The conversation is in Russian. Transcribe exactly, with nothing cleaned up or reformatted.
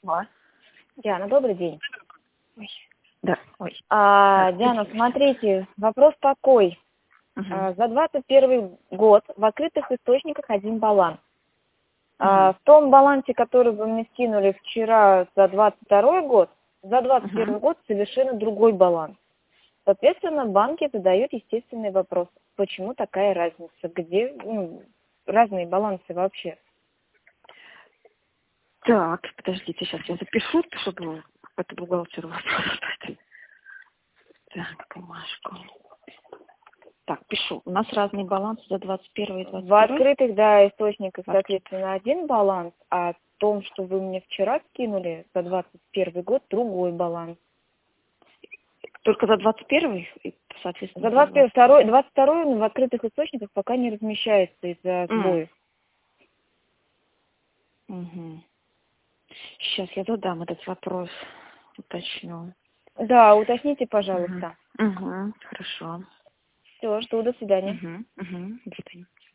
Да. Диана, добрый день. Ой. Да, ой. А, Да, Диана, спасибо. смотрите, вопрос такой. Мгм. А, за двадцать первый год в открытых источниках один баланс. А, Мгм. в том балансе, который вы мне скинули вчера за двадцать второй год, за двадцать Мгм. первый год совершенно другой баланс. Соответственно, банки задают естественный вопрос. Почему такая разница? Где ну, разные балансы вообще? Так, подождите, сейчас я запишу, чтобы это бухгалтеру вопрос задать. Так, бумажку. Так, пишу. У нас разный баланс за двадцать первый и двадцать В второй. открытых, да, источниках, В открытых. соответственно, один баланс, а в том, что вы мне вчера скинули за двадцать первый год, другой баланс. Только за двадцать первый и, соответственно, За за двадцать первый, двадцать второй, второй. двадцать второй в открытых источниках пока не размещается из-за М. сбоев. Мгм. Сейчас я задам этот вопрос, уточню. Да, уточните, Угу. пожалуйста. Угу. Хорошо. Все, жду, до свидания. Угу. Угу. До свидания.